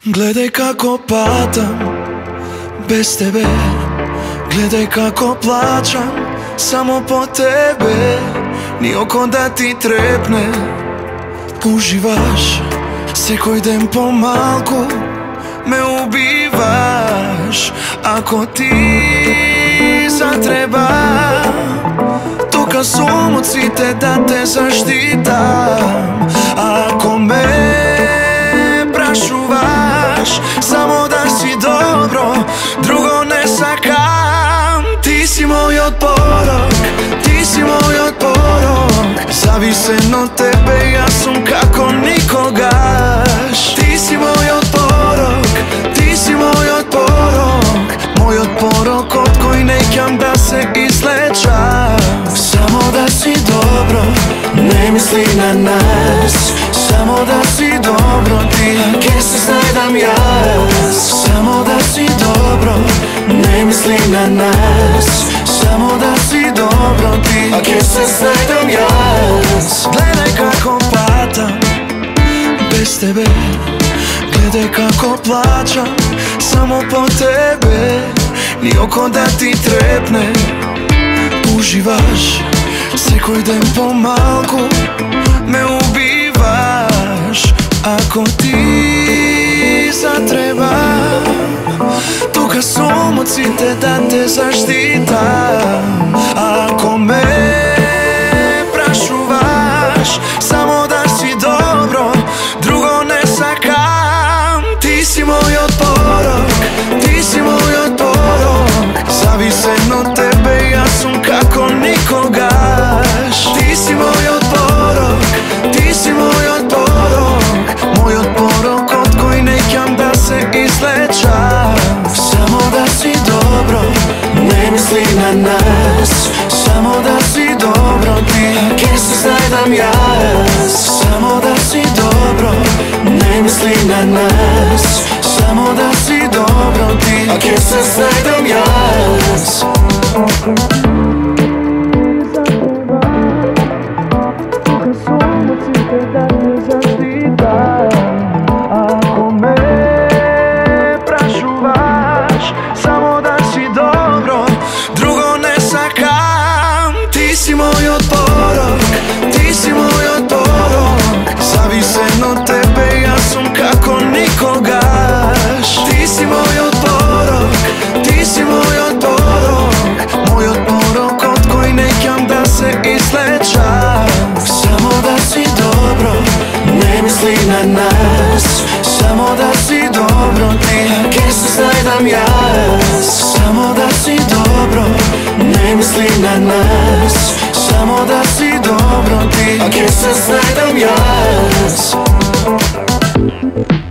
Gledaj kako padam bez tebe, gledaj kako plačam samo po tebe. Ni oko da ti trepne, uživaš, svako idem pomalku me ubivaš. Ako ti zatreba, tu kad sumocite da te zaštitam. Ako me prašuvaš, samo da si dobro, drugo ne sakam. Ti si moj otporok, ti si moj otporok, zavisen od tebe ja sam kako nikogaš. Ti si moj otporok, ti si moj otporok, moj otporok od koji nekam da se izlečam. Samo da si dobro, ne misli na nas, samo da si dobro ti, kje se znajdam ja. Samo da si dobro, ne misli na nas, samo da si dobro ti, a kje se znajdam ja. Gledaj kako padam bez tebe, gledaj kako plačam samo po tebe. Ni oko da ti trepne, uživaš, svako idem pomalku me ubivaš. Ako ti zatreba, tu kad sumocite da te zaštitam. Ako me prašuvaš, samo da si dobro, drugo ne sakam. Ti si moj otporok, ti si moj otporok, zavisen od tebe ja sam kako nikogaš. Ti si moj otporok, ti si moj otporok, moj otporok od koji nekam da se izlečam. Samo da si dobro, ne misli na nas, samo da si dobro ti, kje se znajdam ja. Samo da si dobro, ne misli na nas, samo da si dobro ti, a kje se znajdam ja. Ako me prašuvaš, samo da si dobro, drugo ne sakam. Ti si moj otporok, ti si moj otporok, zavisen od tebe ja sam kako nikogaš. Ti si moj otporok, ti si moj otporok, moj otporok od koji nekam da se izlečam. Samo da si dobro, ne misli na nas, samo da si dobro ti, kje se znajdam ja. Samo da si dobro, ne misli na nas, samo da si dobro ti, a kje se znajdam ja.